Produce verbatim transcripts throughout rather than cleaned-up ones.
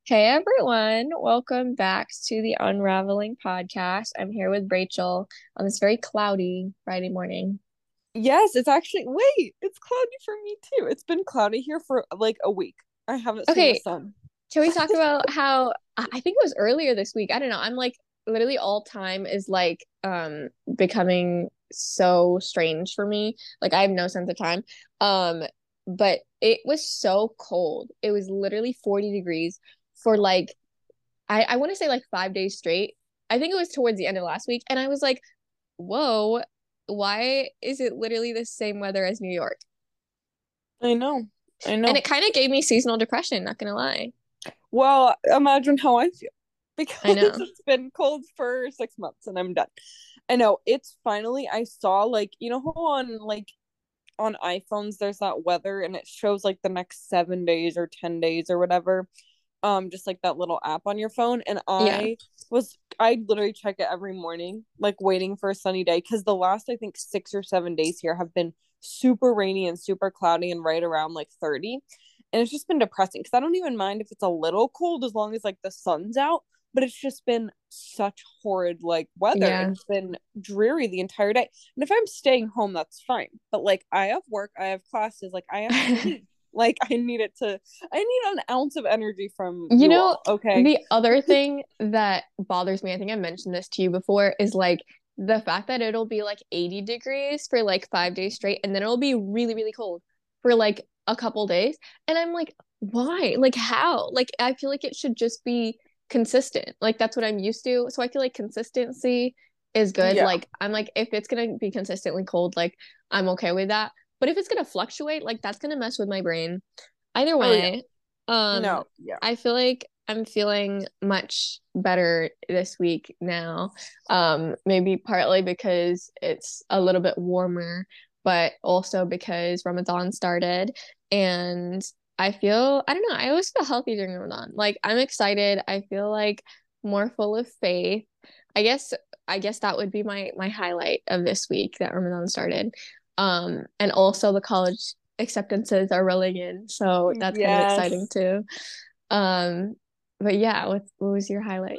Hey everyone, welcome back to the Unraveling podcast. I'm here with Rachel on this very cloudy Friday morning. Yes, it's actually wait, it's cloudy for me too. It's been cloudy here for like a week. I haven't seen the Okay, sun. can we talk about how I I think it was earlier this week. I don't know. I'm like literally all time is like um becoming so strange for me. Like I have no sense of time. Um, but it was so cold. It was literally forty degrees for like I, I want to say like five days straight. I think it was towards the end of last week. And I was like, whoa, why is it literally the same weather as New York? I know. I And know. it kind of gave me seasonal depression, not gonna lie. Well, imagine how I feel because I know. it's been cold for six months and I'm done. I know. It's finally I saw like you know how on like on iPhones there's that weather and it shows like the next seven days or ten days or whatever. Um, just like that little app on your phone. And Yeah. I was I literally check it every morning, like waiting for a sunny day. Cause the last I think six or seven days here have been super rainy and super cloudy and right around like thirty. And it's just been depressing because I don't even mind if it's a little cold as long as like the sun's out. But it's just been such horrid like weather and Yeah. it's been dreary the entire day. And if I'm staying home, that's fine. But like I have work, I have classes, like I have to leave. Like I need it to I need an ounce of energy from You you know, all. Okay. the other thing that bothers me, I think I mentioned this to you before, is like the fact that it'll be like eighty degrees for like five days straight, and then it'll be really, really cold for like a couple days. And I'm like, why? Like, how? Like, I feel like it should just be consistent. Like, that's what I'm used to. So I feel like consistency is good. Yeah. Like, I'm like, if it's gonna be consistently cold, like, I'm okay with that. But if it's gonna fluctuate, like, that's gonna mess with my brain. Either Oh yeah. way, um, No. Yeah. I feel like I'm feeling much better this week now. Um, maybe partly because it's a little bit warmer, but also because Ramadan started and I feel, I don't know, I always feel healthy during Ramadan. Like I'm excited. I feel like more full of faith. I guess I guess that would be my my highlight of this week that Ramadan started. Um, and also the college acceptances are rolling in, so that's kind of exciting Yes. too. Um, but yeah, what what was your highlight?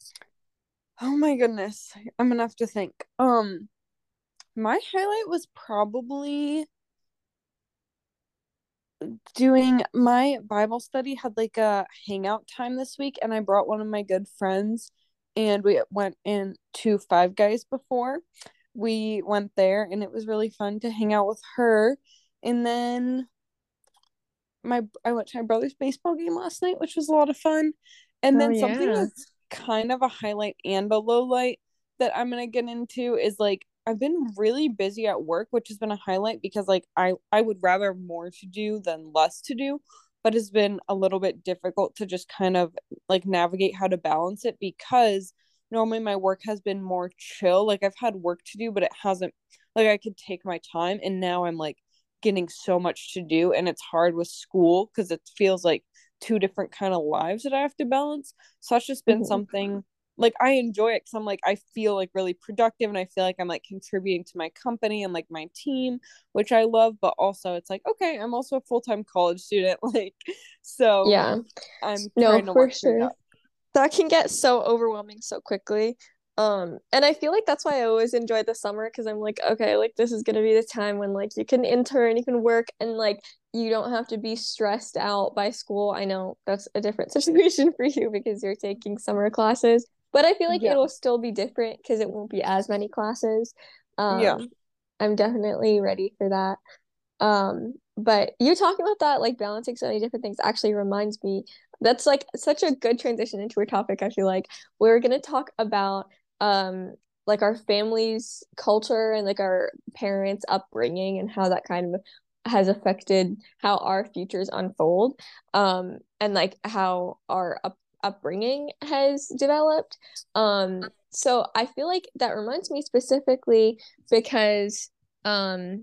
Oh my goodness. I'm gonna have to think. Um, my highlight was probably doing my Bible study had like a hangout time this week, and I brought one of my good friends, and we went in to Five Guys before. We went there, and it was really fun to hang out with her. And then my I went to my brother's baseball game last night, which was a lot of fun. And Oh then something yeah. that's kind of a highlight and a low light that I'm gonna get into is like I've been really busy at work, which has been a highlight because like I I would rather more to do than less to do, but it's been a little bit difficult to just kind of like navigate how to balance it because normally my work has been more chill. Like I've had work to do, but it hasn't like I could take my time and now I'm like getting so much to do and it's hard with school because it feels like two different kind of lives that I have to balance. So that's just been Mhm. something like I enjoy it because I'm like I feel like really productive and I feel like I'm like contributing to my company and like my team, which I love, but also it's like okay, I'm also a full-time college student like so Yeah. I'm No, trying to for work through sure. that. That can get so overwhelming so quickly. Um, and I feel like that's why I always enjoy the summer because I'm like, okay, like this is gonna be the time when like you can intern, you can work, and like you don't have to be stressed out by school. I know that's a different situation for you because you're taking summer classes, but I feel like Yeah. it'll still be different because it won't be as many classes. Yeah. Um, I'm definitely ready for that. Um, but you talking about that, like balancing so many different things, actually reminds me that's like such a good transition into our topic. I feel like we're gonna talk about um like our family's culture and like our parents' upbringing and how that kind of has affected how our futures unfold. Um, and like how our up upbringing has developed. Um, so I feel like that reminds me specifically because um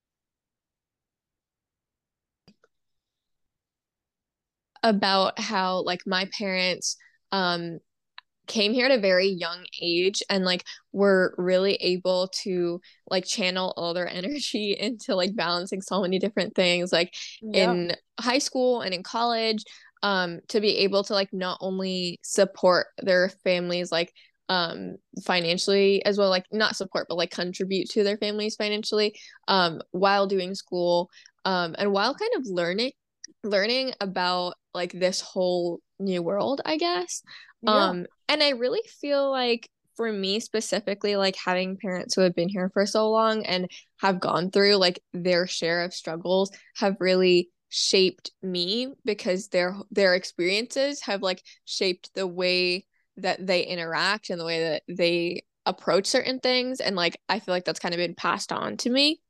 about how like my parents um came here at a very young age and like were really able to like channel all their energy into like balancing so many different things like Yeah. in high school and in college. um to be able to like not only support their families like um financially as well, like not support but like contribute to their families financially um while doing school um and while kind of learning learning about like this whole new world, I guess. Yeah. Um and I really feel like for me specifically, like having parents who have been here for so long and have gone through like their share of struggles have really shaped me because their their experiences have like shaped the way that they interact and the way that they approach certain things, and like I feel like that's kind of been passed on to me.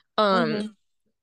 Um Mm-hmm.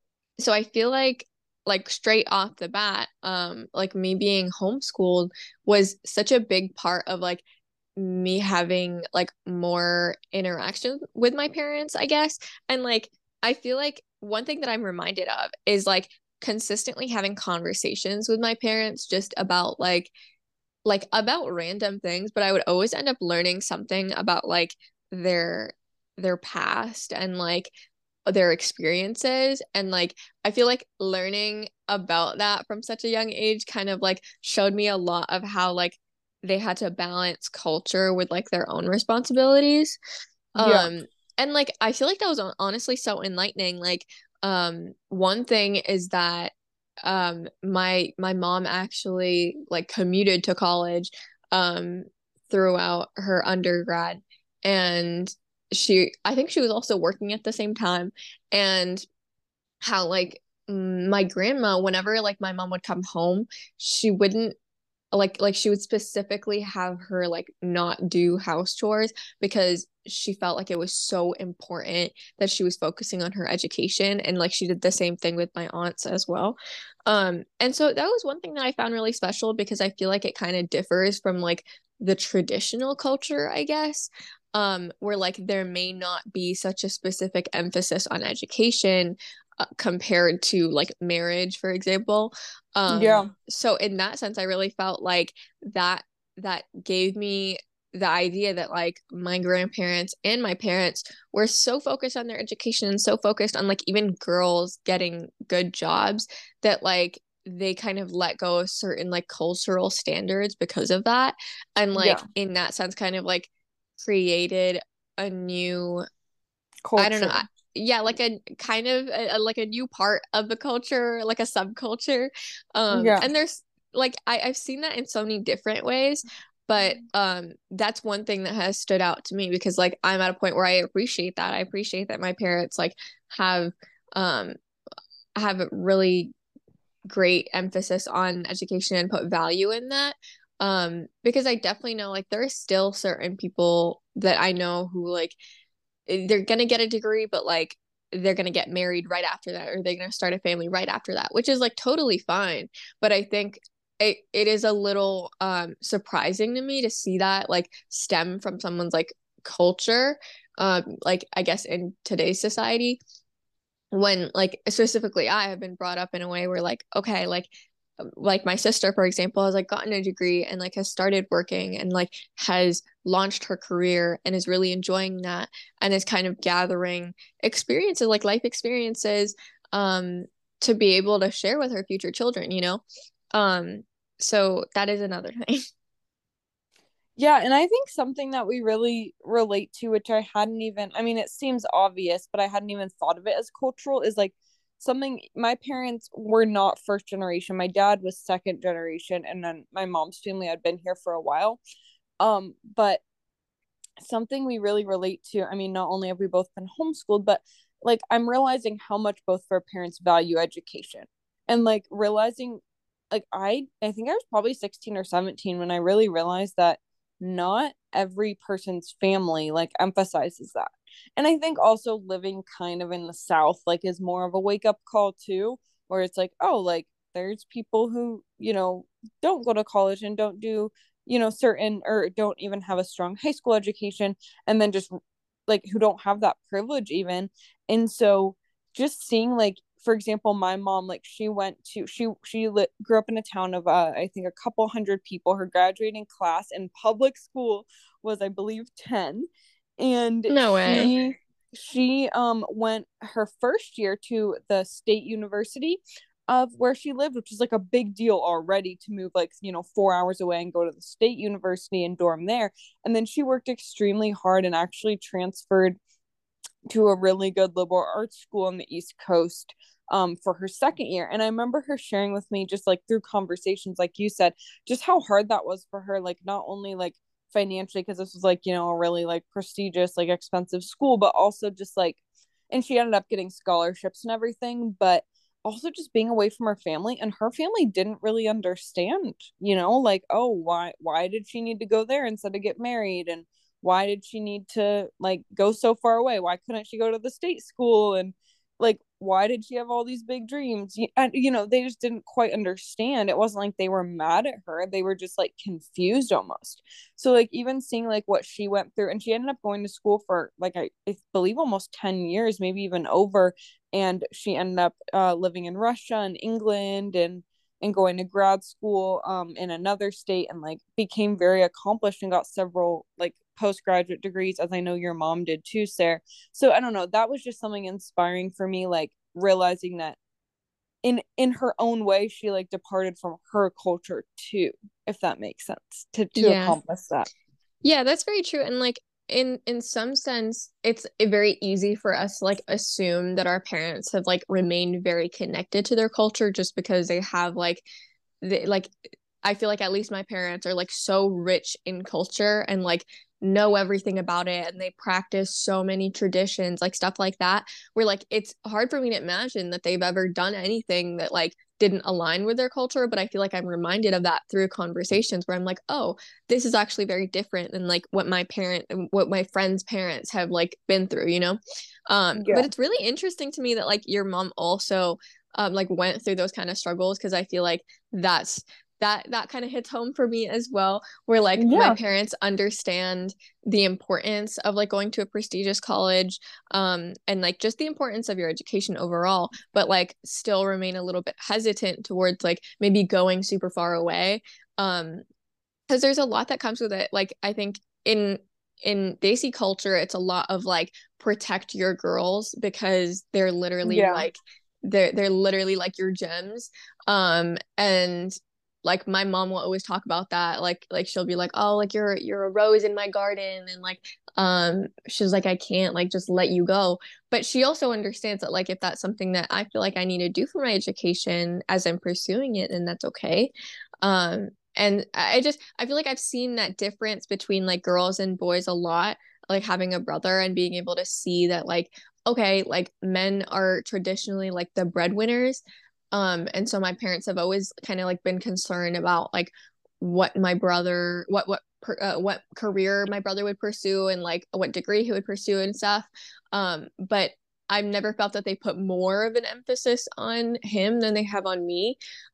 so I feel like like straight off the bat, um like me being homeschooled was such a big part of like me having like more interaction with my parents, I guess. And like I feel like one thing that I'm reminded of is like consistently having conversations with my parents just about like like about random things, but I would always end up learning something about like their their past and like their experiences, and like I feel like learning about that from such a young age kind of like showed me a lot of how like they had to balance culture with like their own responsibilities. Yeah. um and like I feel like that was honestly so enlightening. Like um one thing is that um my my mom actually like commuted to college um throughout her undergrad, and she I think she was also working at the same time. And how like my grandma, whenever like my mom would come home, she wouldn't like like she would specifically have her like not do house chores because she felt like it was so important that she was focusing on her education, and like she did the same thing with my aunts as well. Um and so that was one thing that I found really special because I feel like it kind of differs from like the traditional culture, I guess, um where like there may not be such a specific emphasis on education uh, compared to like marriage, for example. um Yeah. so in that sense I really felt like that that gave me the idea that like my grandparents and my parents were so focused on their education and so focused on like even girls getting good jobs that like they kind of let go of certain like cultural standards because of that, and like Yeah. in that sense kind of like created a new, I don't know. Culture. Yeah, like a kind of a, a- like a new part of the culture, like a subculture. Um, Yeah. and there's like I, I've seen that in so many different ways, but um, that's one thing that has stood out to me because like I'm at a point where I appreciate that. I appreciate that my parents like have um have a really great emphasis on education and put value in that. Um, because I definitely know like there are still certain people that I know who like they're gonna get a degree, but like they're gonna get married right after that, or they're gonna start a family right after that, which is like totally fine. But I think it, it is a little um surprising to me to see that like stem from someone's like culture, um like I guess in today's society, when like specifically I have been brought up in a way where like okay, like like my sister for example has like gotten a degree and like has started working and like has launched her career and is really enjoying that and is kind of gathering experiences like life experiences um to be able to share with her future children, you know. um so that is another thing. Yeah, and I think something that we really relate to, which I hadn't even, I mean, it seems obvious, but I hadn't even thought of it as cultural, is like something my parents were not first generation. My dad was second generation, and then my mom's family had been here for a while. Um, but something we really relate to, I mean, not only have we both been homeschooled, but like I'm realizing how much both of our parents value education. And like realizing like I I think I was probably sixteen or seventeen when I really realized that not every person's family like emphasizes that. And I think also living kind of in the South like is more of a wake up call too, where it's like, oh, like there's people who, you know, don't go to college and don't do, you know, certain or don't even have a strong high school education, and then just like who don't have that privilege even. And so just seeing like for example my mom, like she went to she she lit, grew up in a town of uh, I think a couple hundred people. Her graduating class in public school was I believe ten. And No way. she she um went her first year to the state university, of where she lived, which is like a big deal already to move like, you know, four hours away and go to the state university and dorm there. And then she worked extremely hard and actually transferred to a really good liberal arts school on the East Coast um, for her second year. And I remember her sharing with me, just like through conversations, like you said, just how hard that was for her, like not only like financially, because this was like, you know, a really like prestigious, like expensive school, but also just like, and she ended up getting scholarships and everything, but also just being away from her family, and her family didn't really understand, you know, like, oh, why why did she need to go there instead of get married, and why did she need to like go so far away, why couldn't she go to the state school, and like why did she have all these big dreams, and you know, they just didn't quite understand. It wasn't like they were mad at her, they were just like confused almost. So like even seeing like what she went through, and she ended up going to school for like i, I believe almost ten years, maybe even over, and she ended up uh, living in Russia and England, and and going to grad school um in another state, and like became very accomplished and got several like postgraduate degrees, as I know your mom did too, Sarah. So I don't know, that was just something inspiring for me, like realizing that in in her own way she like departed from her culture too, if that makes sense, to to Yeah. accomplish that. Yeah, that's very true. And like in in some sense, it's very easy for us to like assume that our parents have like remained very connected to their culture just because they have like they, like I feel like at least my parents are like so rich in culture and like know everything about it, and they practice so many traditions, like stuff like that, where like it's hard for me to imagine that they've ever done anything that like didn't align with their culture. But I feel like I'm reminded of that through conversations where I'm like, oh, this is actually very different than like what my parent what my friends' parents have like been through, you know. Um Yeah. but it's really interesting to me that like your mom also um like went through those kind of struggles, because I feel like that's that that kind of hits home for me as well, where like my Yeah. parents understand the importance of like going to a prestigious college, um and like just the importance of your education overall, but like still remain a little bit hesitant towards like maybe going super far away, um because there's a lot that comes with it. Like I think in in Desi culture, it's a lot of like protect your girls because they're literally Yeah. like they're they're literally like your gems. Um and like my mom will always talk about that. Like like she'll be like, "Oh, like you're you're a rose in my garden," and like um she's like, "I can't like just let you go." But she also understands that like if that's something that I feel like I need to do for my education as I'm pursuing it, then that's okay. Um and I just I feel like I've seen that difference between like girls and boys a lot, like having a brother and being able to see that like okay, like men are traditionally like the breadwinners. Um and so my parents have always kind of like been concerned about like what my brother what what per, uh, what career my brother would pursue and like what degree he would pursue and stuff. Um but I've never felt that they put more of an emphasis on him than they have on me.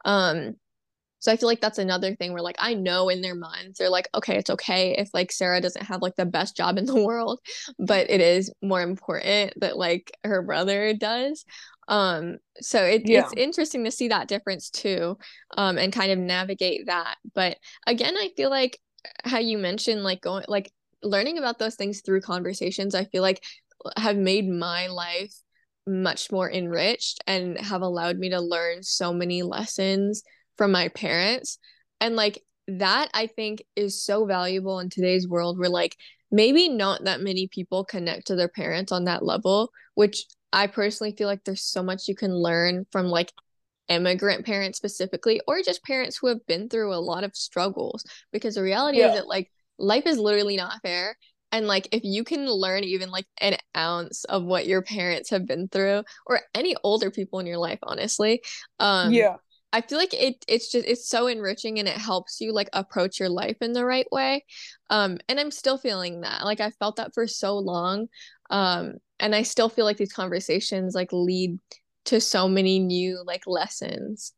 Um so I feel like that's another thing where like I know in their minds they're like, okay, it's okay if like Sarah doesn't have like the best job in the world, but it is more important that like her brother does. Um, so it Yeah. it's interesting to see that difference too, um, and kind of navigate that. But again, I feel like how you mentioned like going like learning about those things through conversations, I feel like have made my life much more enriched and have allowed me to learn so many lessons from my parents. And like that I think is so valuable in today's world where like maybe not that many people connect to their parents on that level, which I personally feel like there's so much you can learn from like immigrant parents specifically, or just parents who have been through a lot of struggles. Because the reality is Yeah. that like life is literally not fair. And like if you can learn even like an ounce of what your parents have been through, or any older people in your life, honestly, um, Yeah. I feel like it it's just it's so enriching and it helps you like approach your life in the right way. Um, and I'm still feeling that. Like I felt that for so long. Um, and I still feel like these conversations like lead to so many new like lessons.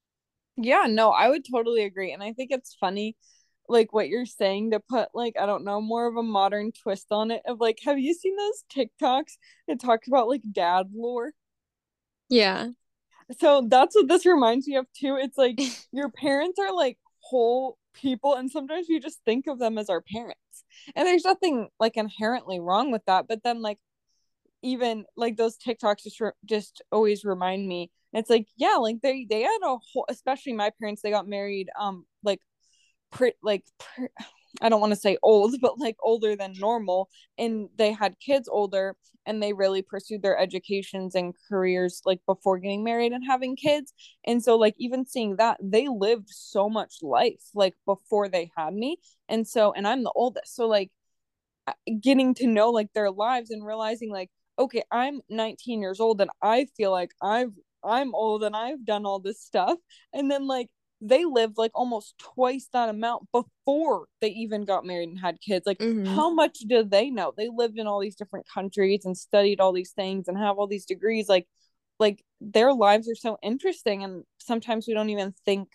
Yeah, no, I would totally agree. And I think it's funny, like what you're saying, to put like, I don't know, more of a modern twist on it of like, have you seen those TikToks that talk about like dad lore? Yeah. So that's what this reminds me of too. It's like your parents are like whole people, and sometimes we just think of them as our parents. And there's nothing like inherently wrong with that. But then like even like those TikToks just re- just always remind me. It's like, yeah, like they they had a whole, especially my parents, they got married um like pre like pre- I don't want to say old, but like older than normal, and they had kids older, and they really pursued their educations and careers like before getting married and having kids. And so like even seeing that, they lived so much life like before they had me. And so, and I'm the oldest. So like getting to know like their lives and realizing like, okay, I'm nineteen years old and I feel like I've I'm old and I've done all this stuff. And then like they lived like almost twice that amount before they even got married and had kids. Like, Mm-hmm. how much do they know? They lived in all these different countries and studied all these things and have all these degrees. Like, like their lives are so interesting, and sometimes we don't even think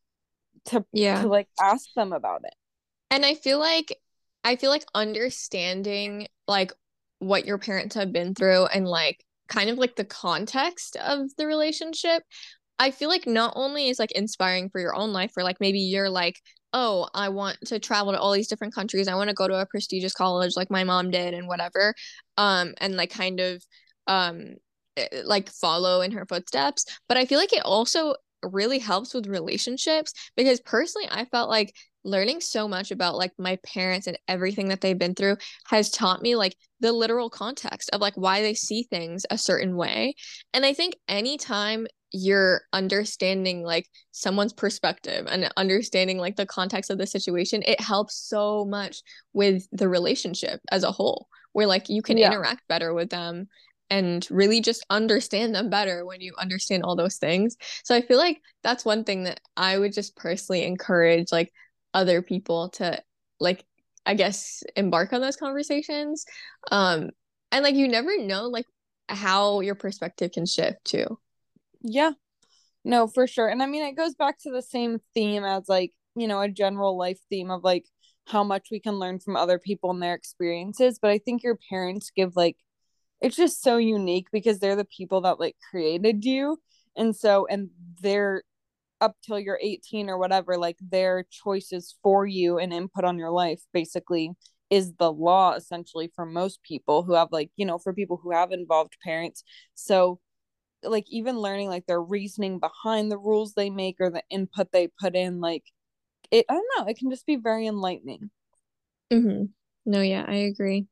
to Yeah. to like ask them about it. And I feel like I feel like understanding like what your parents have been through and like kind of like the context of the relationship, I feel like not only is like inspiring for your own life, or like maybe you're like, oh, I want to travel to all these different countries. I want to go to a prestigious college like my mom did and whatever. Um, and like kind of um eh, like follow in her footsteps. But I feel like it also really helps with relationships, because personally I felt like learning so much about like my parents and everything that they've been through has taught me like the literal context of like why they see things a certain way. And I think anytime you're understanding like someone's perspective and understanding like the context of the situation, it helps so much with the relationship as a whole, where like you can Yeah. interact better with them and really just understand them better when you understand all those things. So I feel like that's one thing that I would just personally encourage like other people to like, I guess, embark on those conversations. Um and like you never know like how your perspective can shift too. Yeah. No, for sure. And I mean, it goes back to the same theme as like, you know, a general life theme of like how much we can learn from other people and their experiences. But I think your parents give like, it's just so unique because they're the people that like created you. And so, and they're up till you're eighteen or whatever, like their choices for you and input on your life basically is the law essentially for most people who have like, you know, for people who have involved parents. So, like even learning like their reasoning behind the rules they make or the input they put in, like it, I don't know, it can just be very enlightening. Mm-hmm. No, yeah, I agree.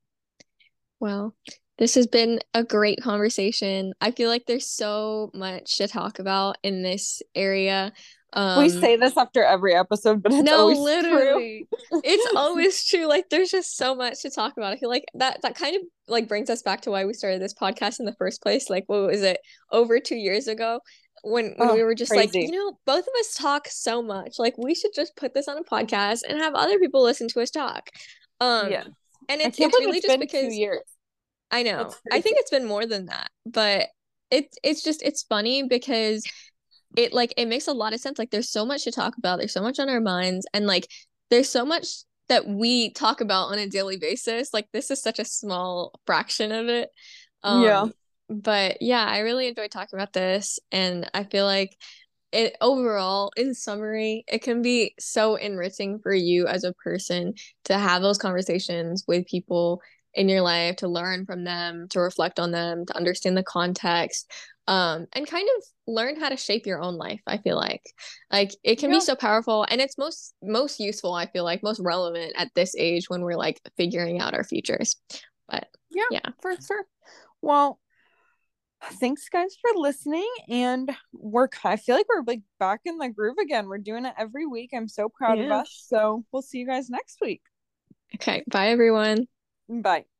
Well, this has been a great conversation. I feel like there's so much to talk about in this area. We Um, say this after every episode, but it's no, always true. literally. It's always true. Like there's just so much to talk about. I feel like that that kind of like brings us back to why we started this podcast in the first place. Like what was it? Over two years ago, when when Oh, we were just like, you crazy. know, both of us talk so much. Like we should just put this on a podcast and have other people listen to us talk. Um, Yeah, and I it's can't it's believe really it's just been two because years I That's know. I think crazy. it's been more than that, but it's it's just it's funny because it like it makes a lot of sense. Like there's so much to talk about. There's so much on our minds, and like there's so much that we talk about on a daily basis. Like this is such a small fraction of it. Yeah. Um, but yeah, I really enjoyed talking about this, and I feel like it overall, in summary, it can be so enriching for you as a person to have those conversations with people in your life, to learn from them, to reflect on them, to understand the context, um, and kind of learn how to shape your own life. I feel like, like it can be Yeah. so powerful, and it's most most useful. I feel like most relevant at this age when we're like figuring out our futures. But Yeah, yeah, for sure. Well, thanks guys for listening, and we're I feel like we're like back in the groove again. We're doing it every week. I'm so proud of yeah. us. So we'll see you guys next week. Okay, bye everyone. Bye.